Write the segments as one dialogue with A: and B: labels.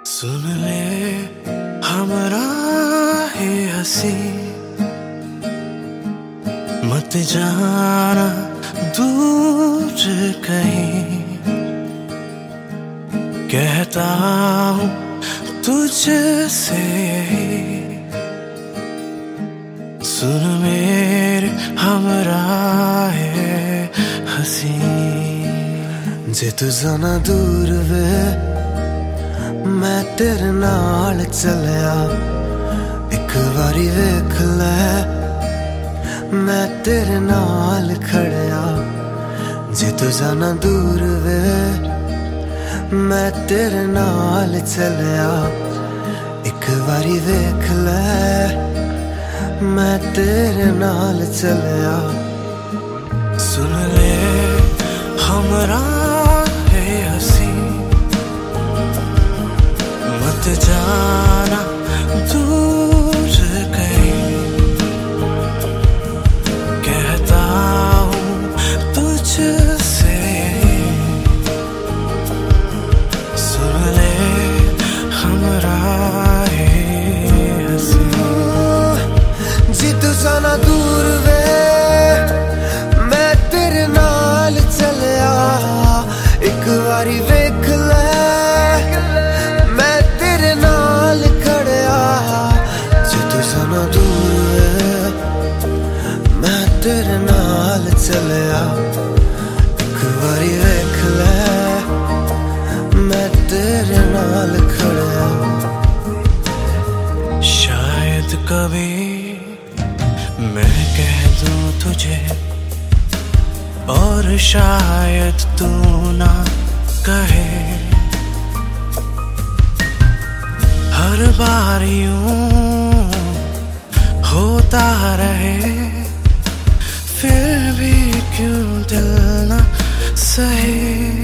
A: सुन ले हमरा है हंसी, मत जाना दूर कहीं। कहता हूँ तुझसे सुन मेरे हमरा है हंसी। जे तू जाना दूर वे मैं तेरे नाल चलिया, एक बारी वेख ले मैं तेरे नाल खड़िया। जे तू जाना दूर वे मैं तेरे नाल चलिया, एक बारी वेख ले मैं तेरे नाल चलिया। सुन ले हमरा है हंसी, मत जाना दूर कहीं। कहता हूँ तुझसे सुन ले हमरा है हंसी। जी तू जाना दूर वे मैं तेरे नाल चलिया, एक बारी वेख ले मैं तेरे नाल खड़िया। जी तू जाना दूर वे मैं तेरे नाल चलिया, एक बारी वेख ले मैं तेरे नाल खड़िया। शायद कभी मैं कह दूं तुझे और शायद तू ना कहे। हर बार यूं होता रहे, फिर भी क्यों दिल ना सहे।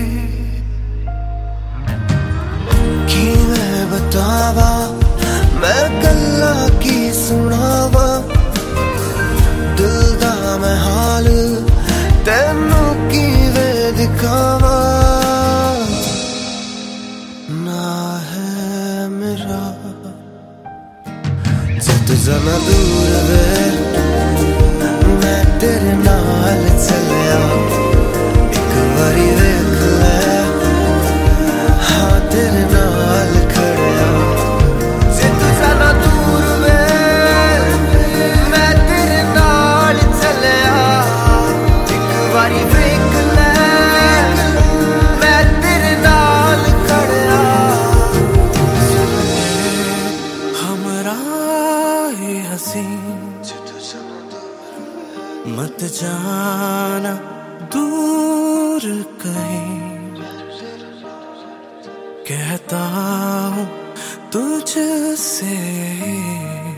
A: कि मैं बतावा मैं गल्ला की सुनावा, दिल दा मैं हाल तेनू किवें दिखावा। ना है मेरा जे तू जाना दूर वे मैं तेरे नाल चलिया, एक बारी वेख ले हाँ तेरे नाल खड़िया। जे तू जाना दूर वे मैं तेरे नाल चलिया, एक बारी वेख ले मैं तेरे नाल खड़िया। हमरा है हंसी, मत जाना दूर कहीं। कहता हूँ तुझसे